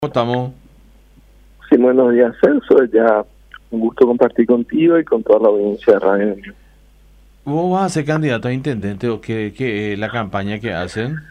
¿Cómo estamos? Sí, buenos días, Celso. Ya un gusto compartir contigo y con toda la audiencia de Radio Unión. ¿Vos vas a ser candidato a intendente o qué es la campaña que hacen?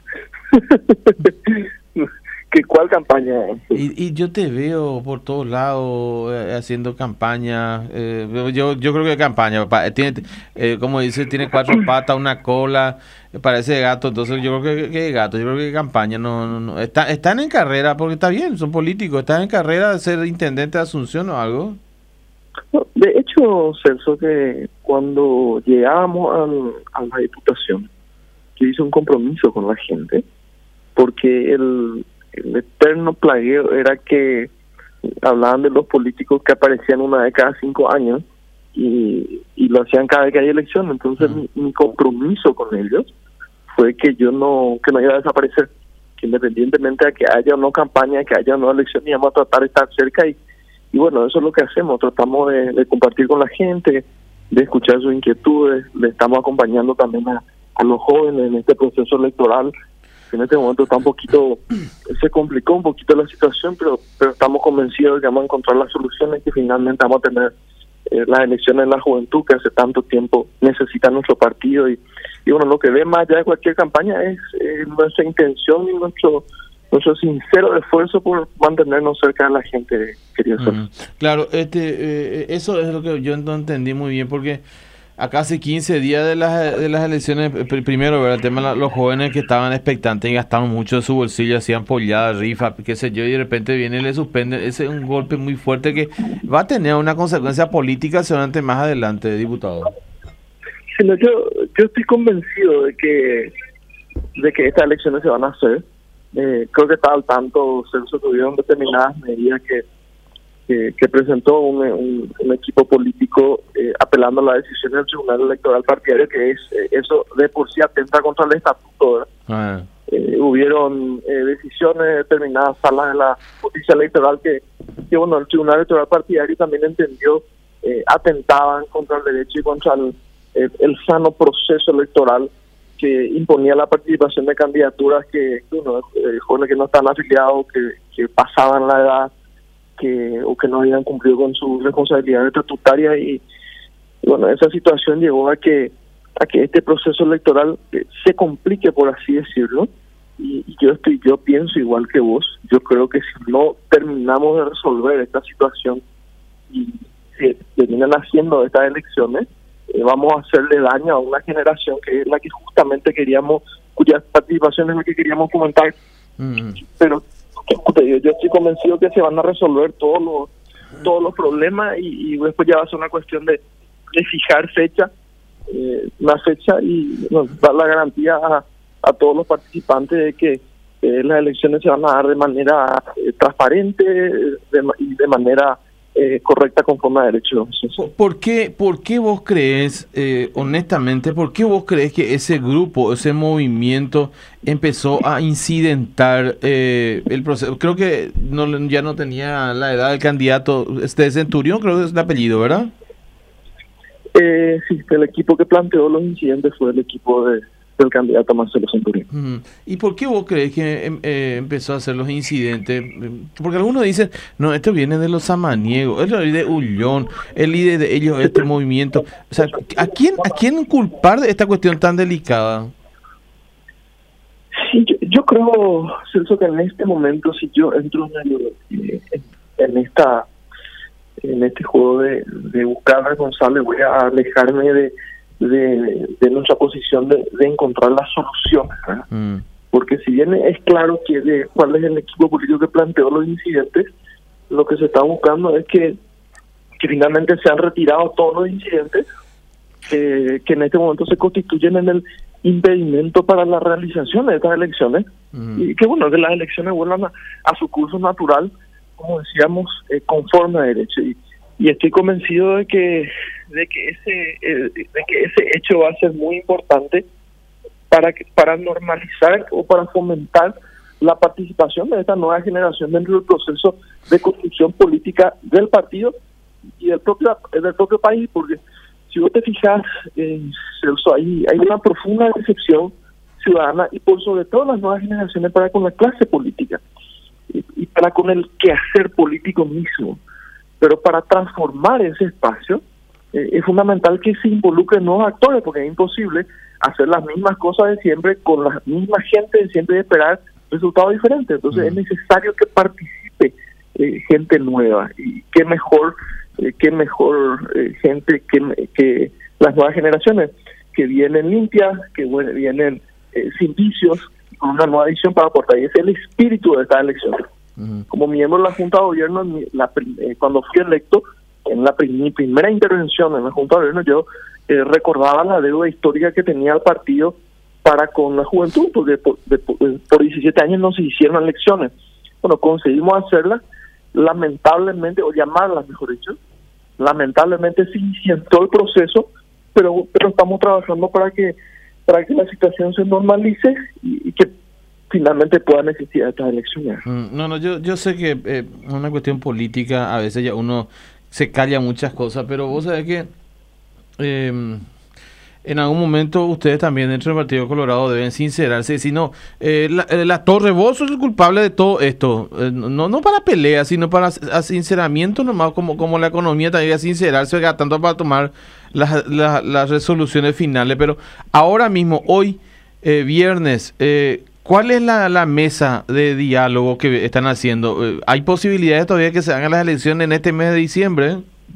¿Cuál campaña es? Y yo te veo por todos lados haciendo campaña. Yo creo que campaña. Como dice, tiene cuatro patas, una cola, parece gato. Entonces yo creo que gato. Yo creo que campaña. No. Están en carrera, porque está bien, son políticos. Están en carrera de ser intendente de Asunción o algo. No, de hecho, Celso, que cuando llegábamos a la diputación, yo hice un compromiso con la gente, porque el eterno plagueo era que hablaban de los políticos que aparecían una vez cada 5 años y lo hacían cada vez que hay elección. Entonces mi compromiso con ellos fue que yo no iba a desaparecer, que independientemente de que haya o no campaña, que haya o no elección, íbamos a tratar de estar cerca y bueno, eso es lo que hacemos. Tratamos de compartir con la gente, de escuchar sus inquietudes. Le estamos acompañando también a los jóvenes en este proceso electoral. En este momento está se complicó un poquito la situación, pero estamos convencidos de que vamos a encontrar las soluciones, que finalmente vamos a tener las elecciones en la juventud que hace tanto tiempo necesita nuestro partido. Y bueno, lo que ve más allá de cualquier campaña es nuestra intención y nuestro sincero esfuerzo por mantenernos cerca de la gente, querido Sergio. Claro, eso es lo que yo no entendí muy bien, porque acá hace 15 días de las elecciones, primero, ¿verdad? El tema de los jóvenes que estaban expectantes y gastaron mucho de su bolsillo, hacían polladas, rifas, qué sé yo, y de repente viene y le suspende. Ese es un golpe muy fuerte que va a tener una consecuencia política seguramente más adelante, diputado. Sí, no, yo estoy convencido de que estas elecciones se van a hacer. Creo que está al tanto, Celso, tuvieron determinadas medidas que presentó un equipo político apelando a la decisión del Tribunal Electoral Partidario, que es eso de por sí atenta contra el estatuto. Hubieron decisiones de determinadas salas de la justicia electoral que bueno, el Tribunal Electoral Partidario también entendió atentaban contra el derecho y contra el sano proceso electoral que imponía la participación de candidaturas que jóvenes que no están afiliados, que pasaban la edad, o que no habían cumplido con sus responsabilidades estatutarias y bueno, esa situación llevó a que este proceso electoral se complique, por así decirlo, y yo pienso igual que vos. Yo creo que si no terminamos de resolver esta situación y se terminan haciendo estas elecciones, vamos a hacerle daño a una generación que es la que justamente cuya participación es la que queríamos comentar. Pero yo estoy convencido que se van a resolver todos los problemas y después ya va a ser una cuestión de fijar una fecha y dar la garantía a todos los participantes de que las elecciones se van a dar de manera transparente y de manera correcta conforme a derecho. ¿Por qué vos crees, honestamente, por qué vos crees que ese grupo, ese movimiento empezó a incidentar el proceso? Creo que ya no tenía la edad del candidato, Centurión, creo que es el apellido, ¿verdad? Sí, el equipo que planteó los incidentes fue el equipo del candidato Marcelo Centurión. ¿Y por qué vos crees que empezó a hacer los incidentes? Porque algunos dicen, no, esto viene de los samaniegos, es el líder de Ullón, el líder de ellos, este movimiento. O sea, ¿a quién culpar de esta cuestión tan delicada? Sí, yo creo, Celso, que en este momento, si yo entro en este juego de buscar responsables, voy a alejarme de nuestra posición de encontrar la solución, ¿verdad? Porque si bien es claro cuál es el equipo político que planteó los incidentes, lo que se está buscando es que finalmente se han retirado todos los incidentes que en este momento se constituyen en el impedimento para la realización de estas elecciones y que bueno, que las elecciones vuelvan a su curso natural, como decíamos, conforme a derecho. Y estoy convencido de que ese hecho va a ser muy importante para normalizar o para fomentar la participación de esta nueva generación dentro del proceso de construcción política del partido y del propio país, porque si vos te fijas, Celso, hay una profunda decepción ciudadana y por sobre todo las nuevas generaciones para con la clase política. y para con el quehacer político mismo. Pero para transformar ese espacio es fundamental que se involucren nuevos actores, porque es imposible hacer las mismas cosas de siempre con la misma gente de siempre y esperar resultados diferentes. Entonces es necesario que participe gente nueva, y qué mejor gente que las nuevas generaciones que vienen limpias, que vienen sin vicios, con una nueva visión para aportar. Y ese es el espíritu de esta elección. Como miembro de la Junta de Gobierno, cuando fui electo, en mi primera intervención en la Junta de Gobierno, yo recordaba la deuda histórica que tenía el partido para con la juventud, porque por 17 años no se hicieron elecciones. Bueno, conseguimos hacerlas, lamentablemente, o llamarlas, mejor dicho, lamentablemente se iniciantó el proceso, pero estamos trabajando para que la situación se normalice y que finalmente puedan existir estas elecciones. Yo sé que es una cuestión política, a veces ya uno se calla muchas cosas, pero vos sabés que en algún momento ustedes también dentro del Partido Colorado deben sincerarse y decir, no, la Torre, vos sos el culpable de todo esto, no para pelea, sino para sinceramiento nomás, como la economía también, a sincerarse, tanto para tomar las resoluciones finales. Pero ahora mismo, hoy, viernes, ¿cuál es la mesa de diálogo que están haciendo? ¿Hay posibilidades todavía de que se hagan las elecciones en este mes de diciembre?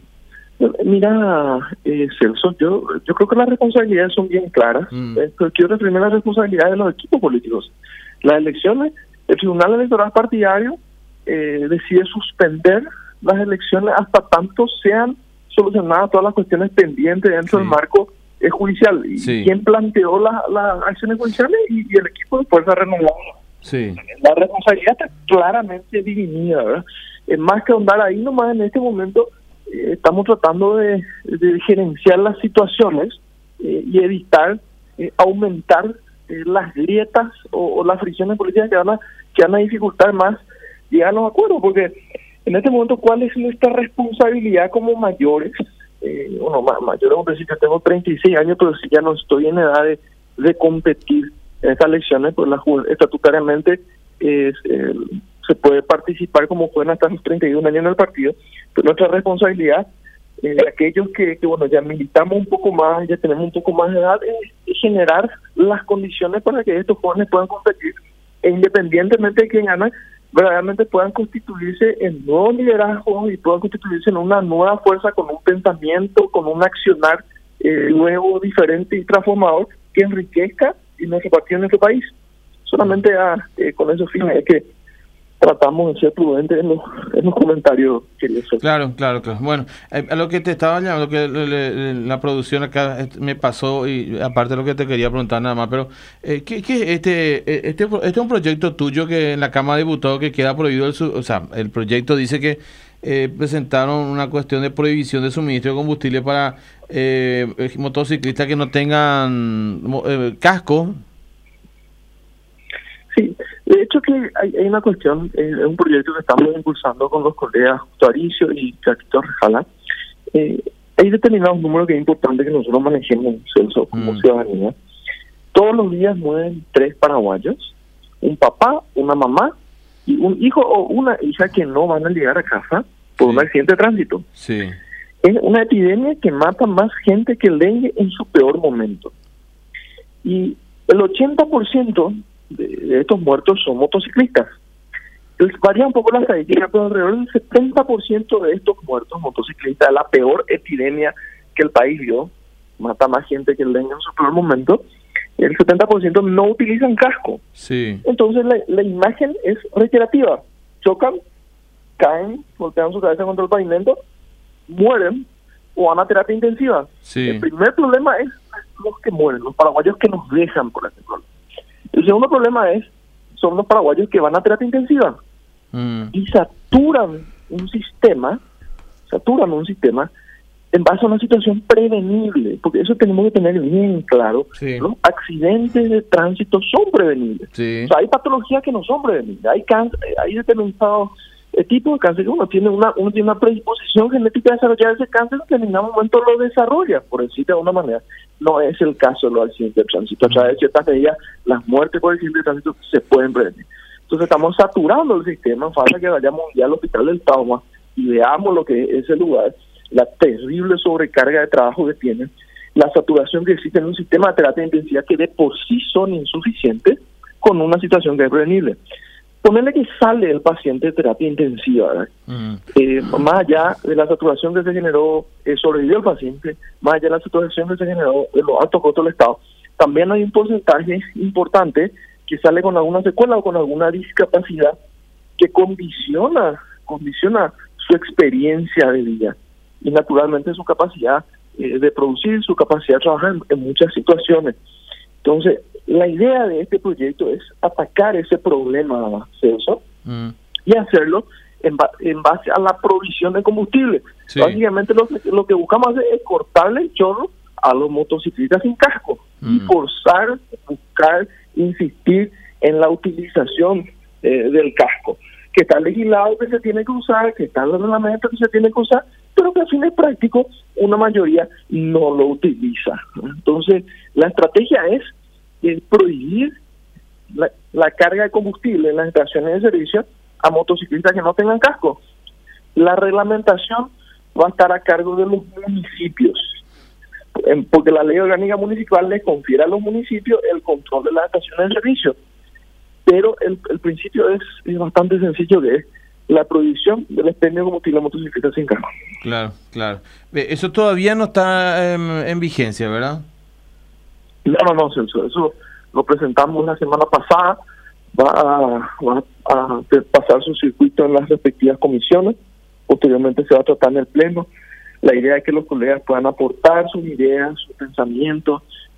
Mira, Celso, yo creo que las responsabilidades son bien claras. Pero quiero referirme a las responsabilidades de los equipos políticos. Las elecciones, el Tribunal Electoral Partidario decide suspender las elecciones hasta tanto sean solucionadas todas las cuestiones pendientes dentro del marco judicial. Y quien planteó las acciones judiciales y el equipo de Fuerza Renovada. La responsabilidad está claramente dividida, ¿verdad? Más que ahondar ahí nomás, en este momento estamos tratando de gerenciar las situaciones y evitar aumentar las grietas o las fricciones políticas que van a dificultar más llegar a los acuerdos, porque en este momento, ¿cuál es nuestra responsabilidad como mayores? Mayores, como decir, que tengo 36 años, pero si ya no estoy en edad de competir en estas elecciones, pues estatutariamente se puede participar como pueden hasta los 31 años en el partido, pero nuestra responsabilidad de aquellos que ya militamos un poco más, ya tenemos un poco más de edad, es generar las condiciones para que estos jóvenes puedan competir e independientemente de quién gana, verdaderamente puedan constituirse en nuevos liderazgos y puedan constituirse en una nueva fuerza con un pensamiento, con un accionar nuevo, diferente y transformador que enriquezca nuestro partido, en nuestro país. Solamente con esos fines es que tratamos de ser prudentes en los comentarios, querido. Claro. Bueno, a lo que te estaba llamando, que la producción acá me pasó, y aparte de lo que te quería preguntar nada más, pero este es un proyecto tuyo que en la Cámara de Diputados que queda prohibido, el proyecto dice que presentaron una cuestión de prohibición de suministro de combustible para motociclistas que no tengan casco. Sí, de hecho que hay una cuestión, es un proyecto que estamos impulsando con los colegas Tuaricio y Catito Rejala. Hay determinados números que es importante que nosotros manejemos, Celso, como ciudadanía. Todos los días mueren 3 paraguayos, un papá, una mamá y un hijo o una hija que no van a llegar a casa por un accidente de tránsito. Es una epidemia que mata más gente que el dengue en su peor momento. Y el 80% de estos muertos son motociclistas. Varía un poco la estadística, pero alrededor del 70% de estos muertos motociclistas, la peor epidemia que el país vio, mata más gente que el dengue en su peor momento, el 70% no utilizan casco. Entonces la imagen es reiterativa. Chocan, caen, golpean su cabeza contra el pavimento, mueren o van a terapia intensiva. El primer problema es los que mueren, los paraguayos que nos dejan, por ejemplo. El segundo problema son los paraguayos que van a terapia intensiva y saturan un sistema en base a una situación prevenible, porque eso tenemos que tener bien claro. Los accidentes de tránsito son prevenibles. O sea, hay patologías que no son prevenibles, hay determinados tipos de cáncer que uno tiene una predisposición genética a desarrollar ese cáncer, en determinado momento lo desarrolla, por decirlo de alguna manera. No es el caso de los accidentes de tránsito. A través de ciertas medidas, las muertes por accidentes de tránsito se pueden prevenir. Entonces estamos saturando el sistema. Falta que vayamos ya al hospital del trauma y veamos lo que es ese lugar, la terrible sobrecarga de trabajo que tienen, la saturación que existe en un sistema de terapia intensiva que de por sí son insuficientes con una situación que es prevenible. Ponerle que sale el paciente de terapia intensiva, ¿verdad? Más allá de la saturación que se generó, sobrevivió el paciente, más allá de la saturación que se generó en los altos costos del Estado, también hay un porcentaje importante que sale con alguna secuela o con alguna discapacidad que condiciona su experiencia de vida y naturalmente su capacidad de producir, su capacidad de trabajar en muchas situaciones. Entonces, la idea de este proyecto es atacar ese problema, Celso, y hacerlo en base a la provisión de combustible. Sí. Básicamente lo que buscamos hacer es cortarle el chorro a los motociclistas sin casco y buscar, insistir en la utilización del casco, que está legislado que se tiene que usar, que está en el reglamento que se tiene que usar, pero que a fines prácticos una mayoría no lo utiliza. Entonces, la estrategia es prohibir la carga de combustible en las estaciones de servicio a motociclistas que no tengan casco. La reglamentación va a estar a cargo de los municipios, porque la ley orgánica municipal le confiere a los municipios el control de las estaciones de servicio. Pero el principio es bastante sencillo, que es la prohibición del expendio de combustible a motociclistas sin casco. Claro. Eso todavía no está en vigencia, ¿verdad? No, Celso, eso lo presentamos la semana pasada, va a pasar su circuito en las respectivas comisiones, posteriormente se va a tratar en el Pleno. La idea es que los colegas puedan aportar sus ideas, sus pensamientos,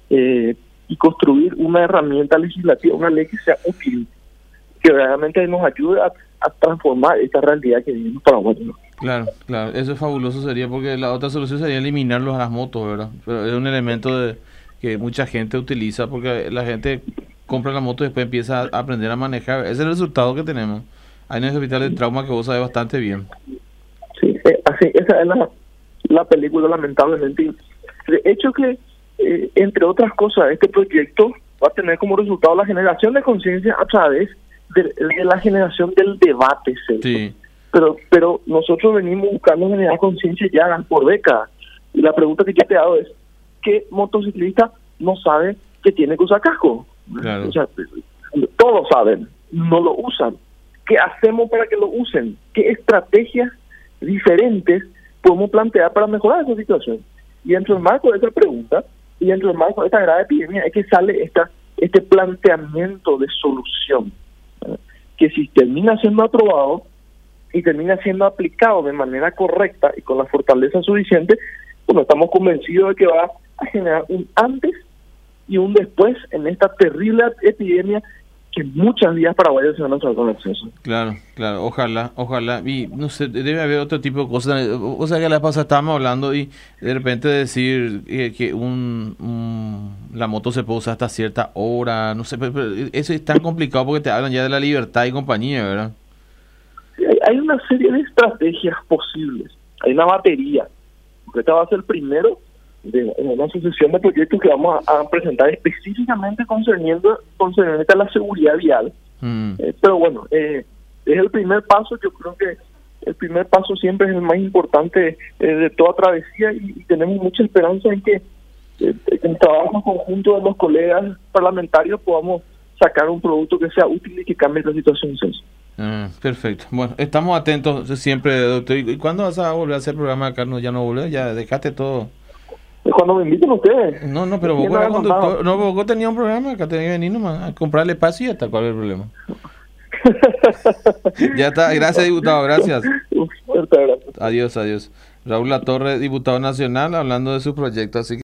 y construir una herramienta legislativa, una ley que sea útil, que realmente nos ayude a transformar esta realidad que vivimos paraguayos. Claro, eso es fabuloso sería, porque la otra solución sería eliminarlos a las motos, ¿verdad? Pero es un elemento que mucha gente utiliza, porque la gente compra la moto y después empieza a aprender a manejar. Ese es el resultado que tenemos. Hay en el hospital de trauma que vos sabés bastante bien. Sí, así, esa es la película, lamentablemente. De hecho que, entre otras cosas, este proyecto va a tener como resultado la generación de conciencia a través de la generación del debate, ¿cierto? Sí. Pero nosotros venimos buscando generar conciencia ya por décadas. Y la pregunta que yo te hago es, ¿qué motociclista no sabe que tiene que usar casco? Claro. O sea, todos saben, no lo usan. ¿Qué hacemos para que lo usen? ¿Qué estrategias diferentes podemos plantear para mejorar esa situación? Y dentro del marco de esa pregunta, y dentro del marco de esta grave epidemia, es que sale este planteamiento de solución, ¿verdad? Que si termina siendo aprobado y termina siendo aplicado de manera correcta y con la fortaleza suficiente, bueno, estamos convencidos de que va a generar un antes y un después en esta terrible epidemia que muchas vías paraguayas se van a tratar con acceso. Claro, ojalá, y no sé, debe haber otro tipo de cosas. O sea, que la pasada estábamos hablando y de repente decir que la moto se puede usar hasta cierta hora, no sé, pero eso es tan complicado porque te hablan ya de la libertad y compañía, ¿verdad? Sí, hay una serie de estrategias posibles, hay una batería, porque esta va a ser el primero de una sucesión de proyectos que vamos a presentar específicamente concerniente a la seguridad vial. Pero bueno, es el primer paso. Yo creo que el primer paso siempre es el más importante de toda travesía y tenemos mucha esperanza en que en trabajo conjunto de los colegas parlamentarios podamos sacar un producto que sea útil y que cambie la situación. Perfecto. Bueno, estamos atentos siempre, doctor. ¿Y cuándo vas a volver a hacer programa acá? No, ya no volver, ya dejaste todo. Cuando me inviten ustedes. No, pero vos eras conductor. No, vos tenías un programa, acá tenía que venir nomás a comprarle espacio y ya está. ¿Cuál es el problema? Ya está. Gracias, diputado. Gracias. Muchas gracias. Adiós. Raúl Latorre, diputado nacional, hablando de su proyecto. Así que